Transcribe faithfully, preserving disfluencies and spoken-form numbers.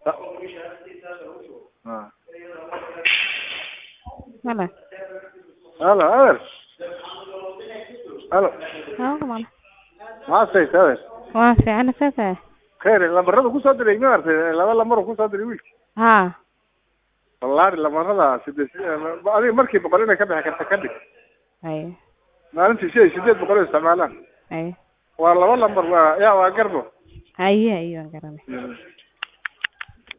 اه هلا هلا هلا هلا ها طبعا ما سيت هذا waa fiican sasa خير لما ku soo diray ma artay laba lamar ku soo diray wiilka ha wallahi lamarada sidii adiga markii boqol inay ka bixi karta ka dhig ay maalintii shay sideed boqol isticmaalaan ay waa laba lambar waa yaa waa garbo ay ay waan garanay